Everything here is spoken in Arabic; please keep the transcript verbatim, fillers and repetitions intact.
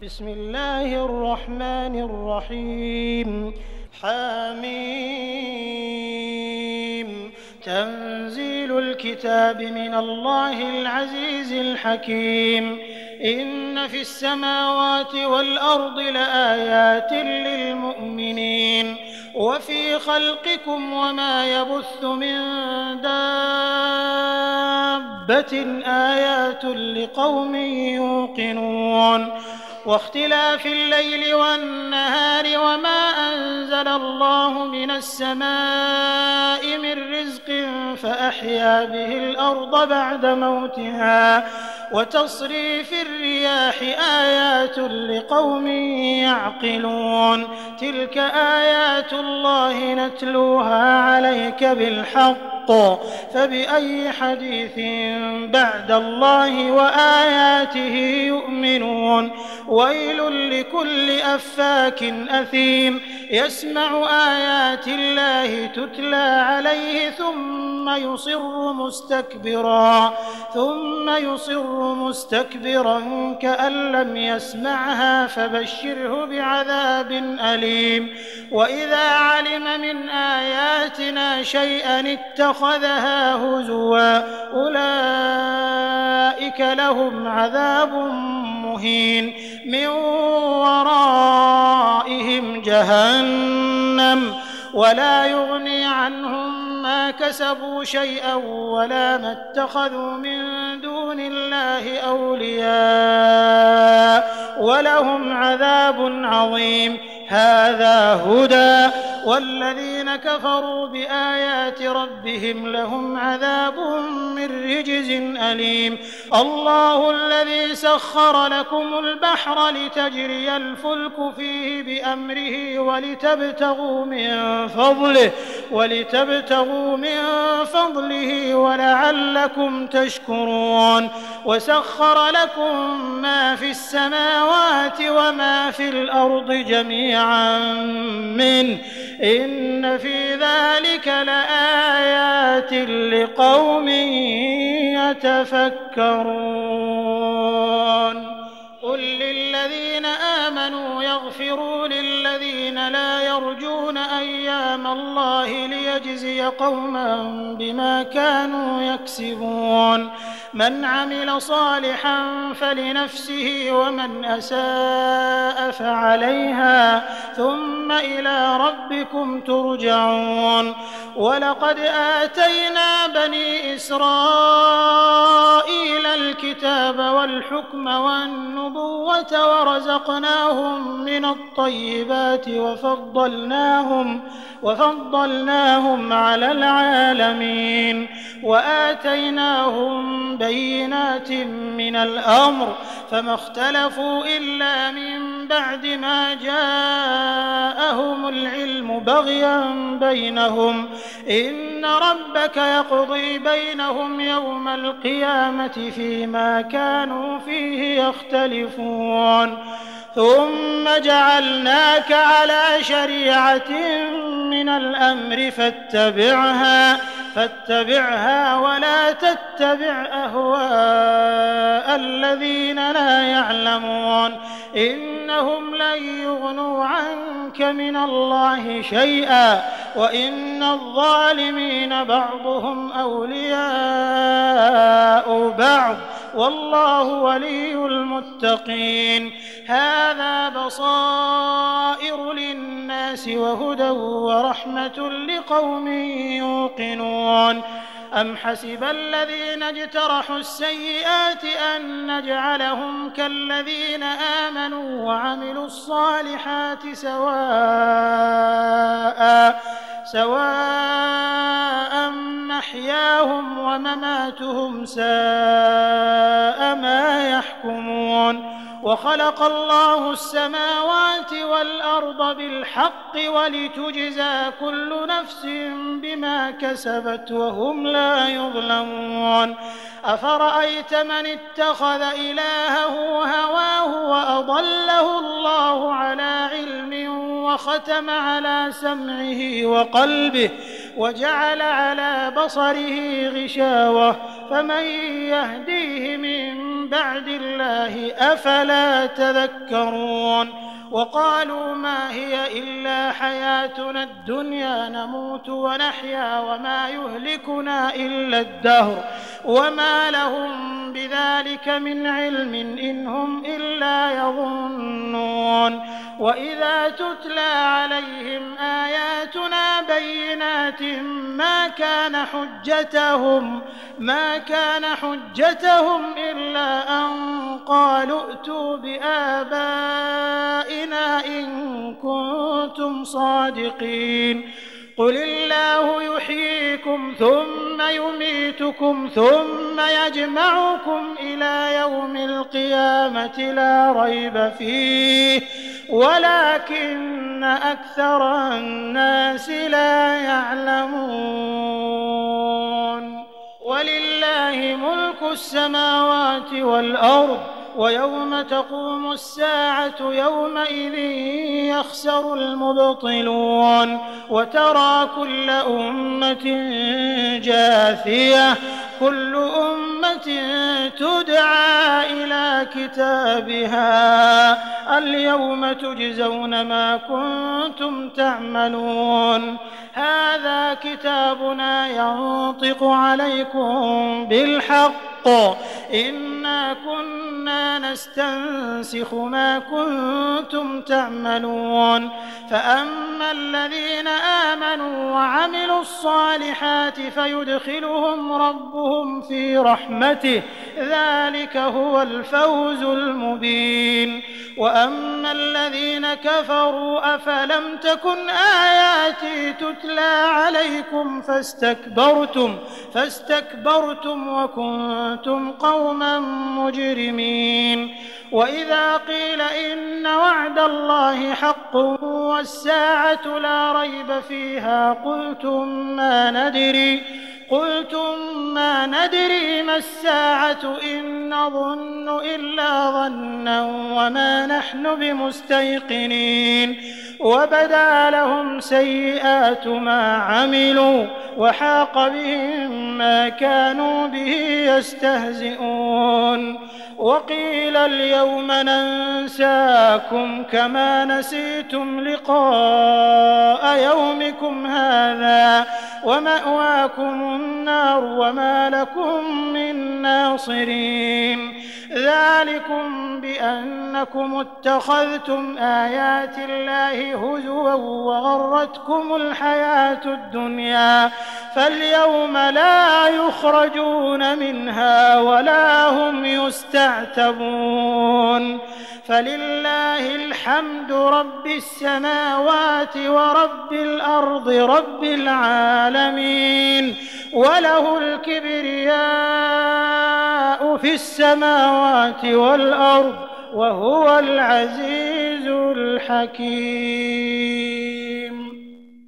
بسم الله الرحمن الرحيم حميم تنزيل الكتاب من الله العزيز الحكيم إن في السماوات والأرض لآيات للمؤمنين وفي خلقكم وما يبث من دابة آيات لقوم يوقنون واختلاف الليل والنهار وما أنزل الله من السماء من رزق فأحيا به الأرض بعد موتها وتصريف الرياح آيات لقوم يعقلون تلك آيات الله نتلوها عليك بالحق فبأي حديث بعد الله وآياته يؤمنون ويل لكل أفاك أثيم يسمع آيات الله تتلى عليه ثم يصر مستكبرا ثم يصر مستكبرا كأن لم يسمعها فبشره بعذاب أليم وإذا علم من آياتنا شيئا اتخذها هزوا أولئك لهم عذاب مهين من ورائهم جهنم ولا يغني عنهم ما كسبوا شيئا ولا ما اتخذوا من دون الله أولياء ولهم عذاب عظيم هذا هدى والذين كفروا بآيات ربهم لهم عذاب من رجز أليم الله الذي سخر لكم البحر لتجري الفلك فيه بأمره ولتبتغوا من فضله ولتبتغوا من فضله ولعلكم تشكرون وسخر لكم ما في السماوات وما في الأرض جميعا منه إن في ذلك لآيات لقوم يتفكرون قل للذين آمنوا يغفروا للذين لا يرجون أيام الله ليجزي قوما بما كانوا يكسبون من عمل صالحا فلنفسه ومن أساء فعليها ثم إلى ربكم ترجعون ولقد آتينا بني إسرائيل الكتاب والحكم والنبوة ورزقناهم من الطيبات وفضلناهم وفضلناهم على العالمين وآتيناهم بينات من الأمر فما اختلفوا إلا من بعد ما جاءهم العلم بغيا بينهم إن ربك يقضي بينهم يوم القيامة فيما كانوا فيه يختلفون ثم جعلناك على شريعة من الأمر فاتبعها فاتبعها ولا تتبع أهواء الذين لا يعلمون إنهم لن يغنوا عنك من الله شيئا وإن الظالمين بعضهم أولياء بعض والله ولي المتقين هذا بصائر للناس وهدى ورحمة لقوم يوقنون أم حسب الذين اجترحوا السيئات أن نجعلهم كالذين آمنوا وعملوا الصالحات سواء سواء محياهم ومماتهم ساء ما يحكمون وخلق الله السماوات والأرض بالحق ولتجزى كل نفس بما كسبت وهم لا يظلمون أفرأيت من اتخذ إلهه هواه وأضله الله على علم وختم على سمعه وقلبه وجعل على بصره غشاوة فمن يهديه من من بعد الله أفلا تذكرون وقالوا ما هي إلا حياتنا الدنيا نموت ونحيا وما يهلكنا إلا الدهر وما لهم بذلك من علم إن هم إلا يظنون وإذا تتلى عليهم آياتنا بينات ما كان حجتهم ما كان حجتهم إلا أن قالوا ائتوا بآبائنا إن كنتم صادقين قل الله يحييكم ثم يميتكم ثم يجمعكم إلى يوم القيامة لا ريب فيه ولكن أكثر الناس لا يعلمون ولله ملك السماوات والأرض ويوم تقوم الساعة يومئذ يخسر المبطلون وترى كل أمة جاثية كل أمة تدعى إلى كتابها اليوم تجزون ما كنتم تعملون هذا كتابنا ينطق عليكم بالحق إنا كنا نستنسخ ما كنتم تعملون فأما الذين آمنوا وعملوا الصالحات فيدخلهم ربهم في رحمته ذلك هو الفوز المبين وأما الذين كفروا أفلم تكن آياتي تتلى عليكم فاستكبرتم فاستكبرتم وكنتم قوما مجرمين وإذا قيل إن وعد الله حق والساعة لا ريب فيها قلتم ما ندري قلتم ما ندري ما الساعة إن نظن إلا ظنا وما نحن بمستيقنين وبدا لهم سيئات ما عملوا وحاق بهم ما كانوا به يستهزئون وقيل اليوم ننساكم كما نسيتم لقاء يومكم هذا ومأواكم النار وما لكم من ناصرين ذلكم بأنكم اتخذتم آيات الله هزوا وغرتكم الحياة الدنيا فاليوم لا يخرجون منها ولا هم يستعتبون فلله الحمد رب السماوات ورب الأرض رب العالمين وله الكبرياء في السماوات والأرض وهو العزيز الحكيم.